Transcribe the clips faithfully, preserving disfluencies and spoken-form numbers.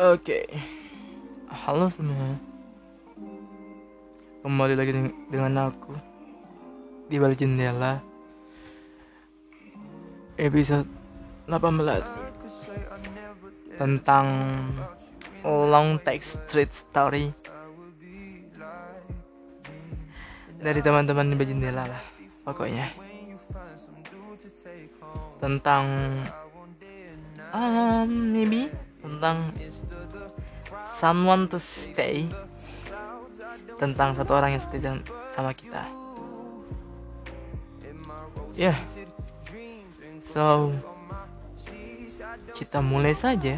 Oke, halo semua. Kembali lagi deng- dengan aku di balik jendela episode delapan belas tentang long text street story dari teman-teman di balik jendela lah. Pokoknya tentang um, maybe tentang someone to stay, tentang satu orang yang stay dan sama kita. Ya, yeah. So kita mulai saja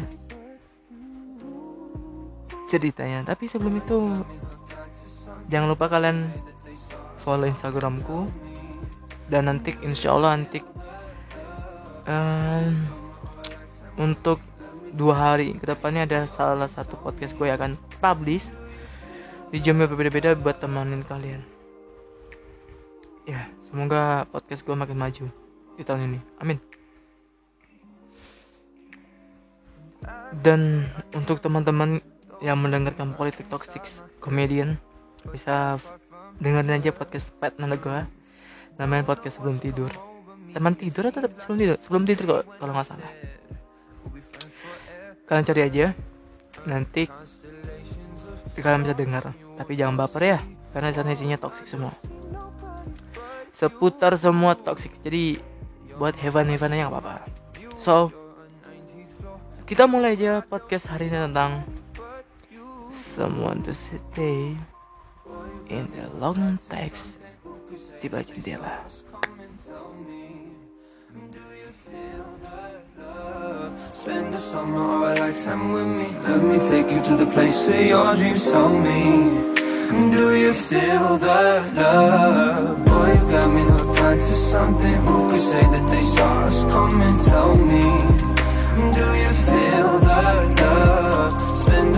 ceritanya. Tapi sebelum itu, jangan lupa kalian follow Instagramku. Dan nanti insya Allah nanti um, untuk dua hari kedepannya ada salah satu podcast gue yang akan publish di jam yang berbeda-beda buat temenin kalian. Ya, semoga podcast gue makin maju di tahun ini, amin. Dan untuk teman-teman yang mendengarkan politik toxic comedian, bisa dengerin aja podcast pet nanda gue, namanya podcast sebelum tidur. Teman tidur atau sebelum tidur? Sebelum tidur kok, kalau nggak salah. Kalian cari aja, nanti kalian bisa dengar. Tapi jangan baper ya, karena sana isinya toxic semua. Seputar semua toxic. Jadi buat heaven-heaven aja nggak apa-apa. So kita mulai aja podcast hari ini tentang someone to stay in the long text di balik jendela. Spend a summer or a lifetime with me. Let me take you to the place where your dreams told me. Do you feel that love? Boy, you got me hooked onto something. Who could say that they saw us coming? Tell me. Do you feel that love? Spend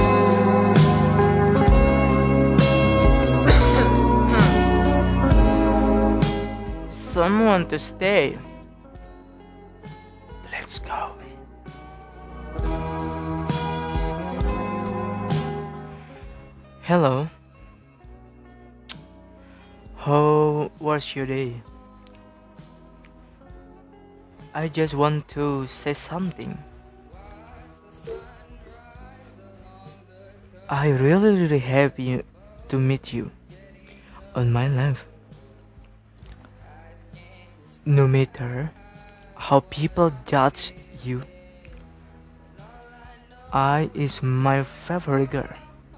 Someone to stay. Let's go. Hello. How was your day? I just want to say something. I really really happy to meet you on my life. No matter how people judge you, I is my favorite girl,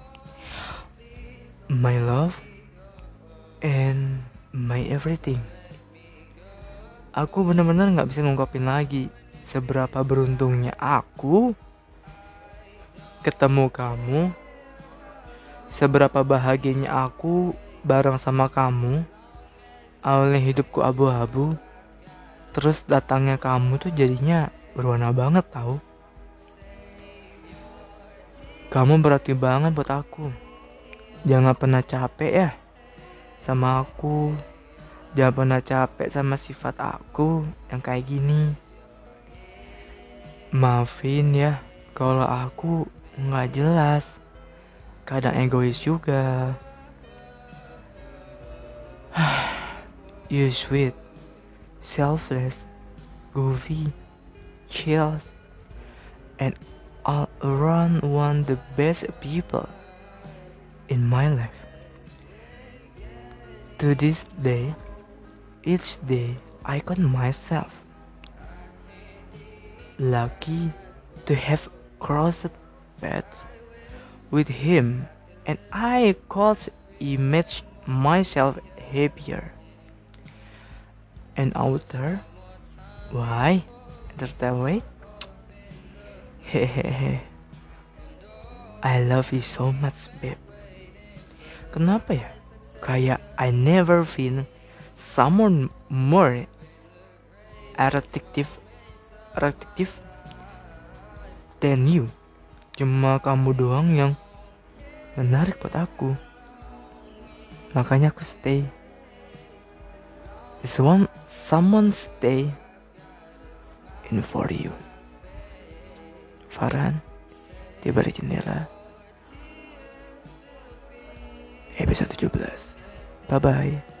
my love, and my everything. Aku benar-benar gak bisa ngungkapin lagi seberapa beruntungnya aku ketemu kamu, seberapa bahagianya aku bareng sama kamu. Awalnya hidupku abu-abu, terus datangnya kamu tuh jadinya berwarna banget tau. Kamu berarti banget buat aku. Jangan pernah capek ya sama aku. Jangan pernah capek sama sifat aku yang kayak gini. Maafin ya kalau aku gak jelas, kadang egois juga. You sweet, selfless, goofy, chills, and all around one the best people in my life. To this day, each day I count myself lucky to have crossed paths with him, and I could imagine myself happier and outer. Why? That way? Hehehe. I love you so much, babe. Kenapa ya? Kayak I never feel someone more attractive, attractive than you. Cuma kamu doang yang menarik buat aku. Makanya aku stay. This one, someone stay in for you. Farhan, di balik jendela. Episode tujuh belas. Bye bye.